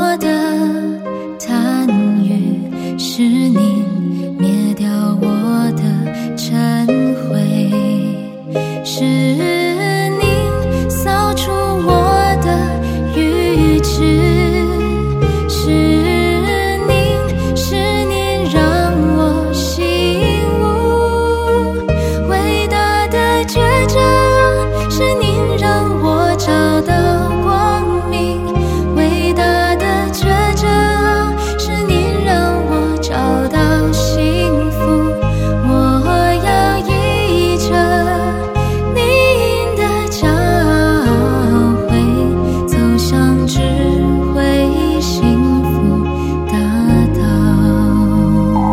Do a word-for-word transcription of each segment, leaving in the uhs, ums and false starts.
我的贪欲，是您灭掉我的尘灰，是您扫除我的愚痴，是您，是您让我醒悟伟大的抉择，是您让我找到光明，伟大的抉择，是您让我找到幸福。我要依着您的教诲，走向智慧幸福大道。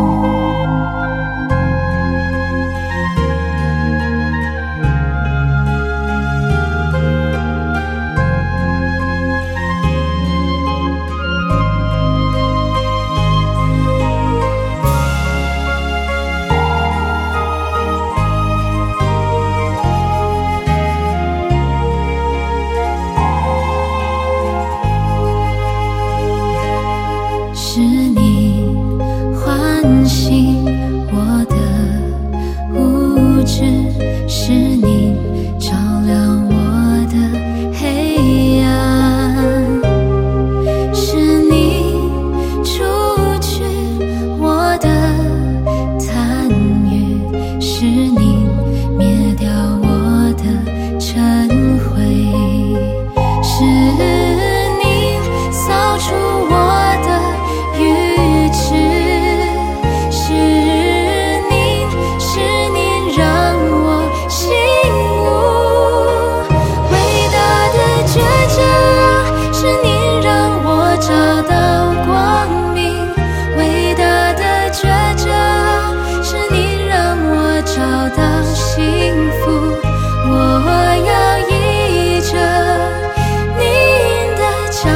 是你唤醒我的无知，是你照亮我的黑暗，是你除去我的贪欲，是你灭掉我的尘灰，是你扫除我的愚痴，是您，是您让我醒悟伟大的抉择，是您让我找到光明，伟大的抉择，是您让我找到幸福。我要依着您的教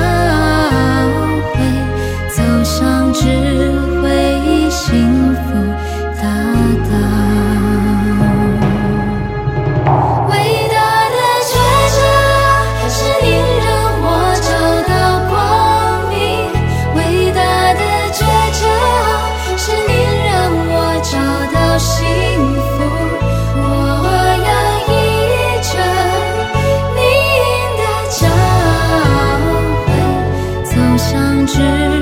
诲，走向智慧幸福大道。伟大的抉择，是您让我找到光明，伟大的抉择，是您让我找到幸福。我要依着您的教诲，走向智